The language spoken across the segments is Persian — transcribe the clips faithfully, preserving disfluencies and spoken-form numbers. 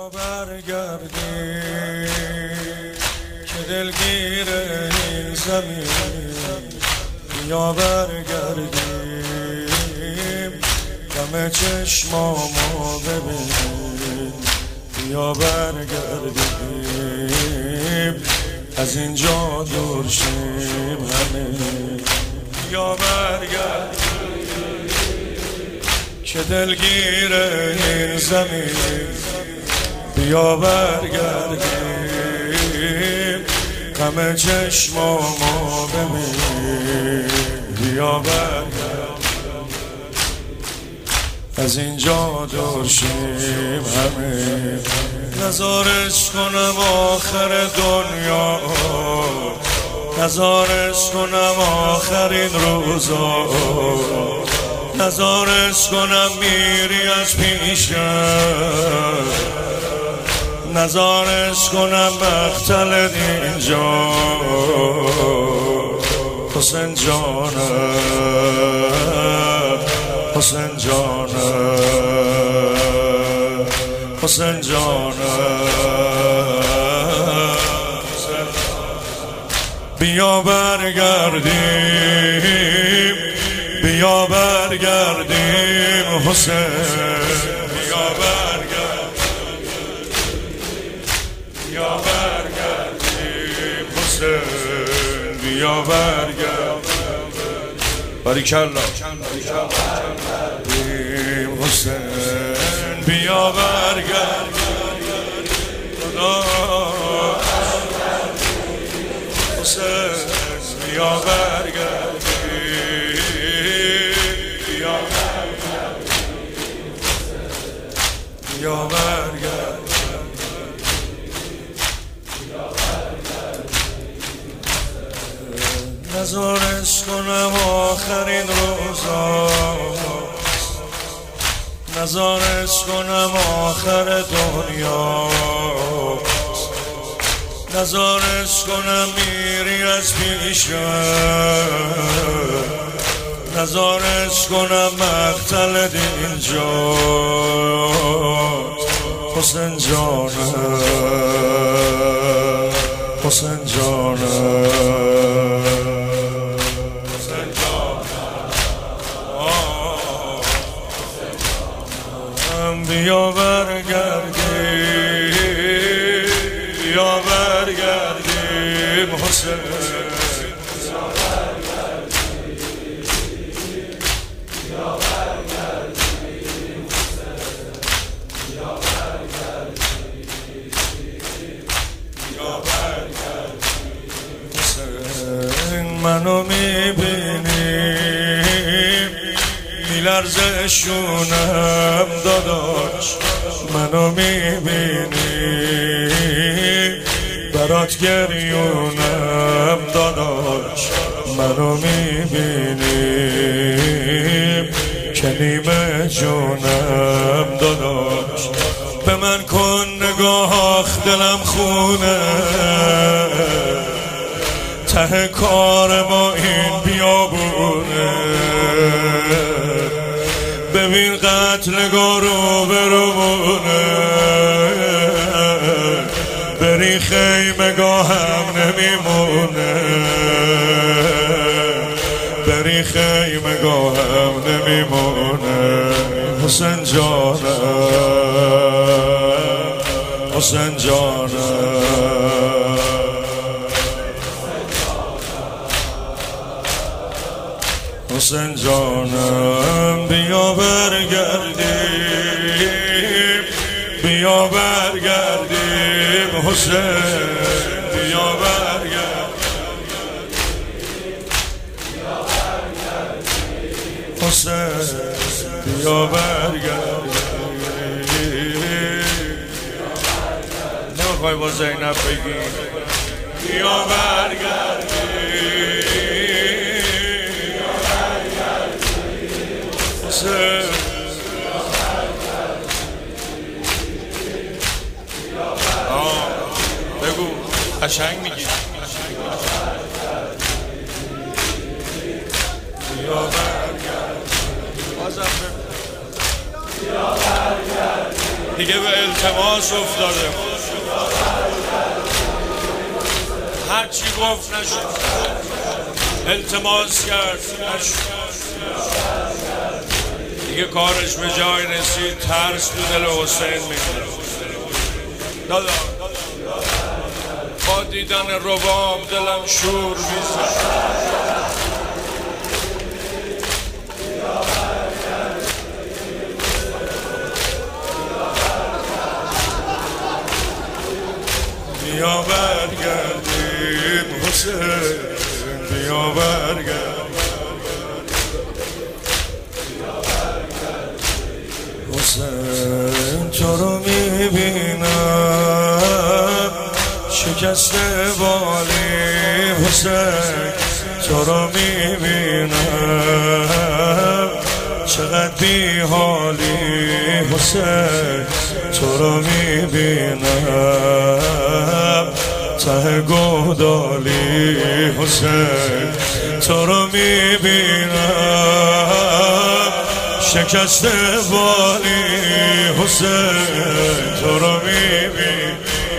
برگردیم که دلگیر این زمین، بیا برگردیم دم چشمامو ببین، بیا برگردیم از اینجا دور شیم همه، بیا برگردیم که دلگیر این زمین، بیا برگردیم غم چشمامو ببین، بیا برگردیم از اینجا دور شیم همه، نزارش کنم آخر دنیا، نزارش کنم آخرین روزا، نزارش کنم میری از پیشم، نزارش کنم مقتل اینجا حسین جانم، حسین جانم، حسین جانم، بیا برگردیم، بیا برگردیم حسین، بیا برگردیم، بیا برگردیم حسین، بیا برگردیم، باریکالله برگردیم حسین، بیا برگردیم حسین، بیا برگردیم، بیا برگردیم، نزارش کنم آخرین روزا، نزارش کنم آخر دنیا، نزارش کنم میری از پیشم، نزارش کنم مقتل اینجا حسین جانم، حسین جانم، حسین جانم، بیا برگردیم، بیا برگردیم حسین، منو میبینیم میلرزه شونم داداش، منو میبینیم برات گریونم داداش، منو میبینیم کلیم جونم داداش، به من کن نگاه دلم خونه، ته کار ما این بیابونه، ببین قتلگاه رو برمونه، بری خیمگاه هم نمیمونه، بری خیمگاه هم نمیمونه، حسین جانم، حسین جانم، حسین جانم، بیا برگردیم، بیا برگردیم حسین، بیا برگردیم حسین، بیا برگردیم، نمیخوای با زینب بگی بیا برگردیم حسین، بگو قشنگ میگی بیا برگردیم، بازم بگو بیا برگردیم دیگه به التماس افتاده، هرچی گفت نشد، التماس کرد نشد، دیگه کارش به جای رسید، ترس تو دل حسین میکنه. دادا با دیدن رباب دلم شور میزد، بیا برگردیم حسین، بیا برگردیم حسین، تو رو میبینم شکسته بالی حسین، تو رو میبینم چقدر بی حالی حسین، تو رو میبینم ته گودالی حسین، تو رو میبینم شکسته بالی حسین، تو رو میبینم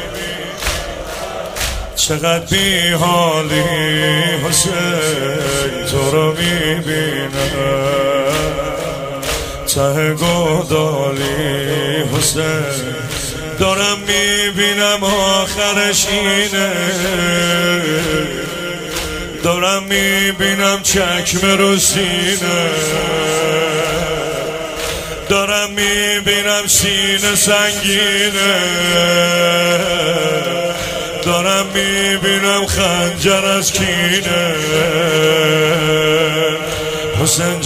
چقدر بی حالی حسین، تو رو میبینم ته گودالی حسین، دارم میبینم آخرش اینه، دارم میبینم چکمه رو سینه، دارم میبینم سینه سنگینه، دارم میبینم خنجر از کینه حسین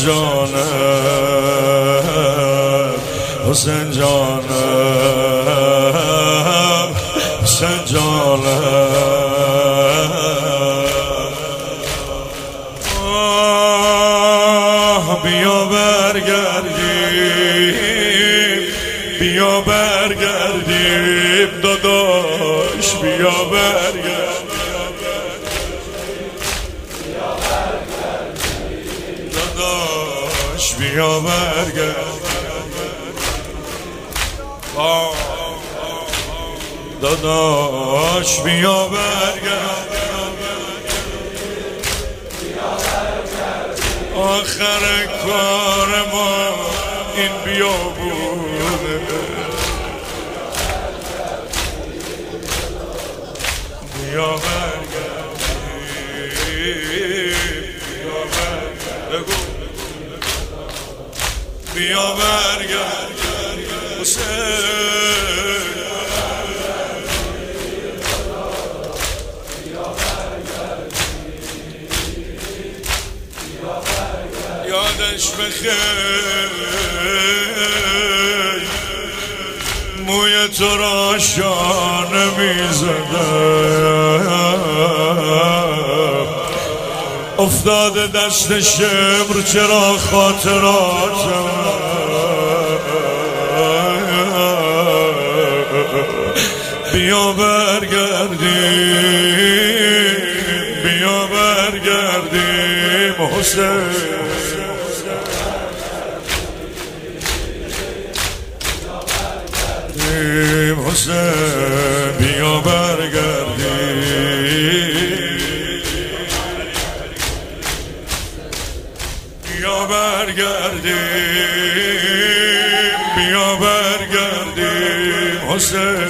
جانم، حسین جانم، حسین جانم، آه بیا برگردیم، بیا برگردیم داداش، بیا برگردیم داداش، بیا برگردیم داداش، بیا برگردیم آخر کار ما این بیابونه، بیا برگردیم، بیا برگردیم، بیا برگردیم حسین، یادش بخیر موی تو را شانه میزدم، افتاده دست شمر چرا خاطراتم، بیا برگردیم، بیا برگردیم حسین، حسین، بیا برگردیم، بیا برگردیم، بیا برگردیم حسین،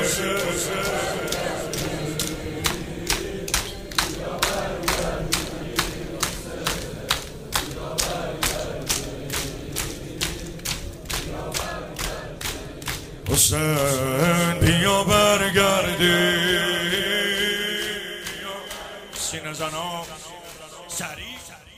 حسین، بیا برگردیم. سینه زنا سریع